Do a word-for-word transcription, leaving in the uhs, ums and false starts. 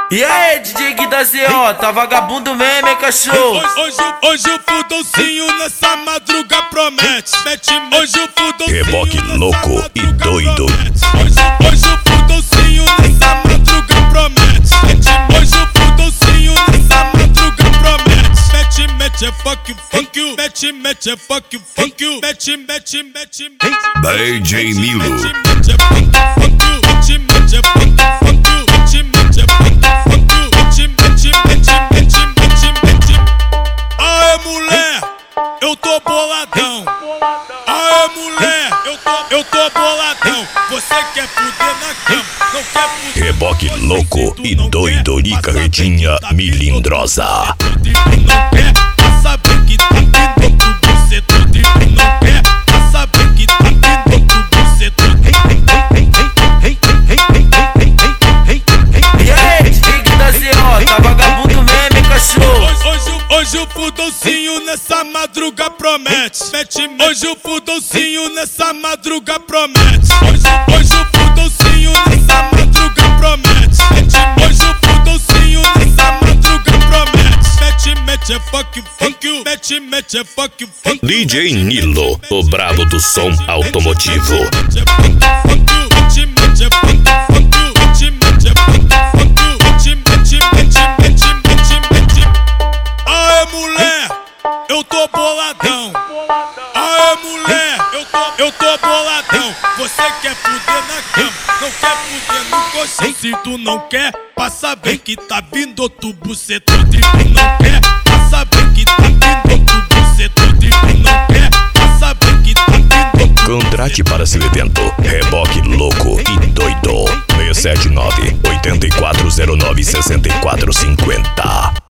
E aí, D J Gui da Z O, tá vagabundo mesmo, hein, cachorro? Hoje, hoje o fudolcinho nessa madruga promete. Mete, hoje o fudolcinho Reboque louco e doido. Hoje, hoje o fudolcinho nessa madruga promete. Mete, hoje o fudolcinho nessa madruga promete. Mete, mete, é fuck you, fuck you. Mete, mete, é fuck you, fuck you. Mete, mete, mete, mete. D J Nilo. Mete, mete, é fuck you, fuck you. Mete, mete, é fuck you, fuck you. Mete, mete, é fuck you, fuck you. Mete, mete, mete, mete, mete, mete. Aê, mulher, eu tô boladão. Aê, mulher, eu tô, eu tô boladão. Você quer fuder na cama, não quer fuder. Reboque louco e doido e carretinha milindrosa. Tudo não quer, pra saber que tá vindo outro buceto. Tudo não quer, pra saber que tá vindo outro buceto. E aí, D J Gui da Z O, tá vagabundo mesmo, hein, cachorro? Hoje, hoje o fudolcinho nessa madruga promete. Mete, hoje o fudolcinho nessa madruga promete. Hoje, hoje o fudolcinho nessa madruga promete. Mete, hoje o fudolcinho nessa madruga promete. Mete, mete, é fuck you, fuck you. Mete, mete, é fuck you, fuck you. D J Nilo, o brabo do som automotivo. Mete, mete, é fuck you, fuck you. Mete, mete, é fuck you, fuck you. Mete, mete, mete, mete, mete, mete. Aê, mulher, eu tô boladão. Aê, mulher, eu tô, eu tô boladão. Você quer fuder na cama, não quer fuder no colchão. Se tu não quer, pra saber que tá vindo outro buceto. Se tu não quer, pra saber que tá vindo outro buceto. Se tu não quer, pra saber que tá vindo outro. Contrate para seu evento. Reboque louco e doido. seis sete nove, oito quatro zero nove, seis quatro cinco zero.